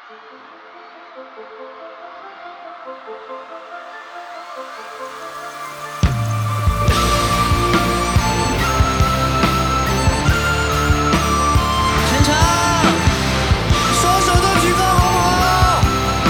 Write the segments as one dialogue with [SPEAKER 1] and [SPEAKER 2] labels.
[SPEAKER 1] 全场双手都举高好不好？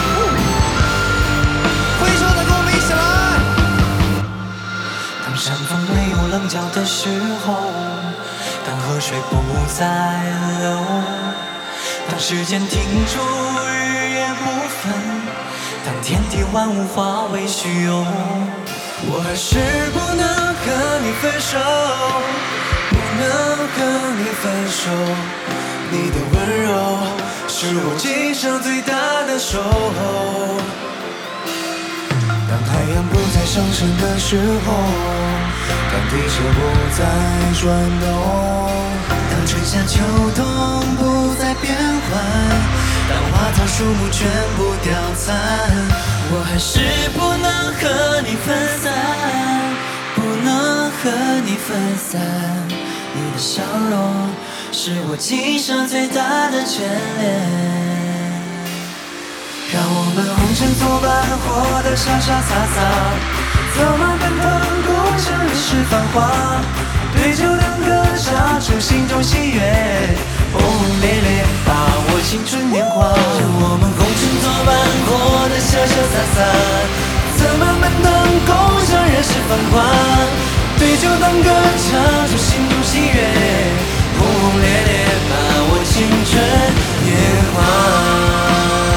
[SPEAKER 1] 挥手的跟我们一起来。当山峰没有棱角的时候，当河水不再流，当时间停住，日夜不分，当天地万物化为虚有，我还是不能和你分手，不能和你分手。你的温柔是我今生最大的守候。当太阳不再上升的时候，当地球不再转动，当春夏秋冬不再变换，当花草树木全部凋残，我还是不能和你分散，不能和你分散。你的笑容是我今生最大的眷恋。让我们红尘作伴，活得潇潇洒洒，策马奔腾，共享人世繁华。对酒当歌，唱出心中喜悦，轰轰烈烈，把握青春年华。让我们红尘作伴，活得潇潇洒洒，策马奔腾，共享人世繁华。对酒当歌，唱出心中喜悦，轰轰烈烈，把握青春年华。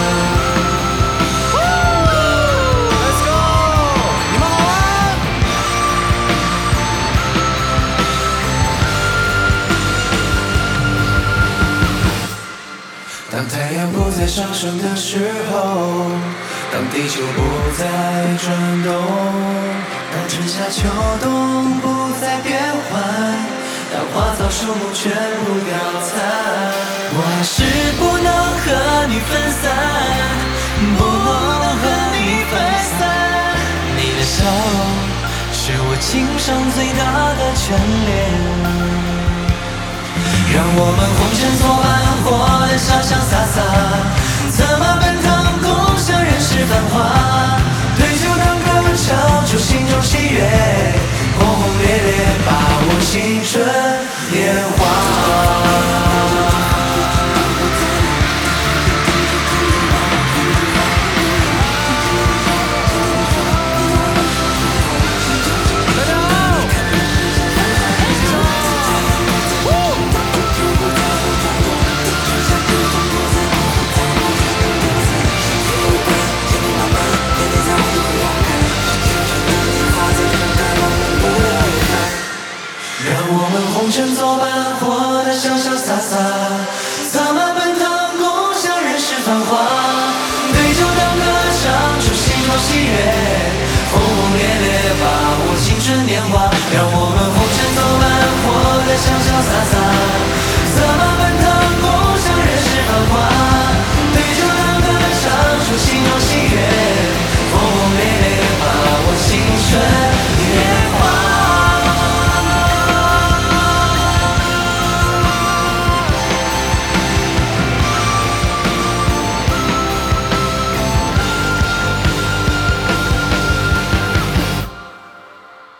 [SPEAKER 1] 当太阳不再上升的时候，当地球不再转动，当春夏秋冬不再变换，当花草树木全部凋残，我还是不能和你分散，不能和你分散。你的笑容是我今生最大的眷恋。让我们红尘作伴，活得潇潇洒洒，策马奔腾，共享人世繁华。对酒当歌，唱出心中喜悦，轰轰烈烈，把握青春年华。让我们红尘作伴，活得潇潇洒洒，